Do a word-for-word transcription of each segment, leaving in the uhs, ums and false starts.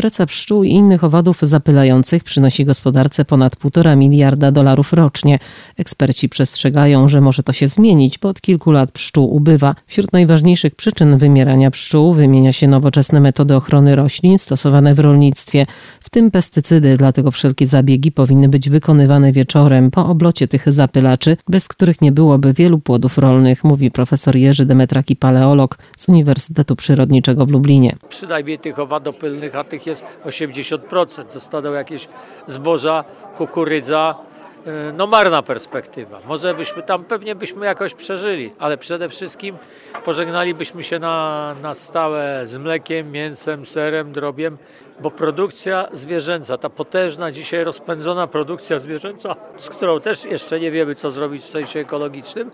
Praca pszczół i innych owadów zapylających przynosi gospodarce ponad półtora miliarda dolarów rocznie. Eksperci przestrzegają, że może to się zmienić, bo od kilku lat pszczół ubywa. Wśród najważniejszych przyczyn wymierania pszczół wymienia się nowoczesne metody ochrony roślin stosowane w rolnictwie, w tym pestycydy, dlatego wszelkie zabiegi powinny być wykonywane wieczorem po oblocie tych zapylaczy, bez których nie byłoby wielu płodów rolnych, mówi profesor Jerzy Demetraki, paleolog z Uniwersytetu Przyrodniczego w Lublinie. Przynajmniej tych owadopylnych, a tych jest osiemdziesiąt procent. Zostaną jakieś zboża, kukurydza. No marna perspektywa. Może byśmy tam, pewnie byśmy jakoś przeżyli, ale przede wszystkim pożegnalibyśmy się na, na stałe z mlekiem, mięsem, serem, drobiem, bo produkcja zwierzęca, ta potężna dzisiaj rozpędzona produkcja zwierzęca, z którą też jeszcze nie wiemy, co zrobić w sensie ekologicznym,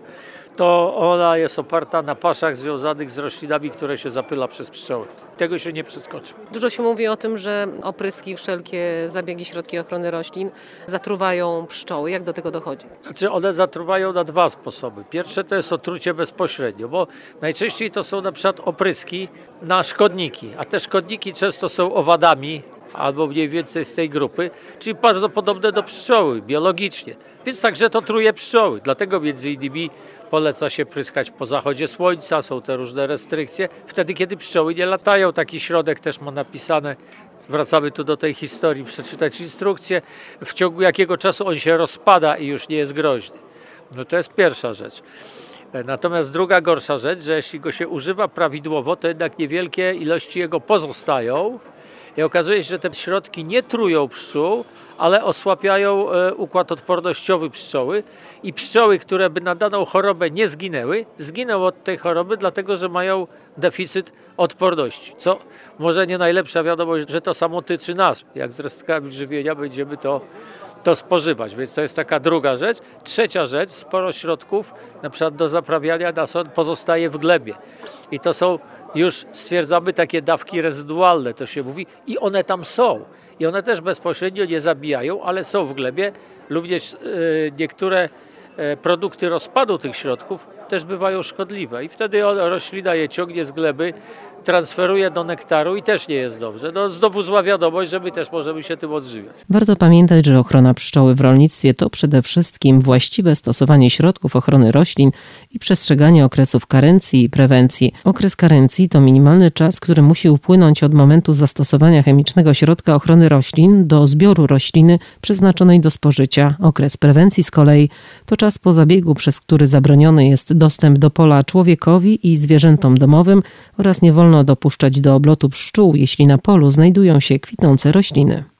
to ona jest oparta na paszach związanych z roślinami, które się zapyla przez pszczoły. Tego się nie przeskoczy. Dużo się mówi o tym, że opryski, wszelkie zabiegi, środki ochrony roślin zatruwają pszczoły. Jak do tego dochodzi? Znaczy one zatruwają na dwa sposoby. Pierwsze to jest otrucie bezpośrednio, bo najczęściej to są na przykład opryski na szkodniki, a te szkodniki często są owadami, albo mniej więcej z tej grupy, czyli bardzo podobne do pszczoły biologicznie. Więc także to truje pszczoły. Dlatego między innymi poleca się pryskać po zachodzie słońca, są te różne restrykcje. Wtedy, kiedy pszczoły nie latają, taki środek też ma napisane, wracamy tu do tej historii, przeczytać instrukcję, w ciągu jakiego czasu on się rozpada i już nie jest groźny. No to jest pierwsza rzecz. Natomiast druga gorsza rzecz, że jeśli go się używa prawidłowo, to jednak niewielkie ilości jego pozostają. I okazuje się, że te środki nie trują pszczół, ale osłabiają układ odpornościowy pszczoły i pszczoły, które by na daną chorobę nie zginęły, zginą od tej choroby, dlatego że mają deficyt odporności. Co może nie najlepsza wiadomość, że to samo tyczy nas. Jak z resztkami żywienia będziemy to, to spożywać, więc to jest taka druga rzecz. Trzecia rzecz, sporo środków, na przykład do zaprawiania nasion, pozostaje w glebie. I to są już stwierdzamy takie dawki rezydualne, to się mówi, i one tam są. I one też bezpośrednio nie zabijają, ale są w glebie. Również y, niektóre y, produkty rozpadu tych środków też bywają szkodliwe. I wtedy roślina je ciągnie z gleby, transferuje do nektaru i też nie jest dobrze. No znowu zła wiadomość, że my też możemy się tym odżywiać. Warto pamiętać, że ochrona pszczoły w rolnictwie to przede wszystkim właściwe stosowanie środków ochrony roślin i przestrzeganie okresów karencji i prewencji. Okres karencji to minimalny czas, który musi upłynąć od momentu zastosowania chemicznego środka ochrony roślin do zbioru rośliny przeznaczonej do spożycia. Okres prewencji z kolei to czas po zabiegu, przez który zabroniony jest dostęp do pola człowiekowi i zwierzętom domowym oraz nie wolno dopuszczać do oblotu pszczół, jeśli na polu znajdują się kwitnące rośliny.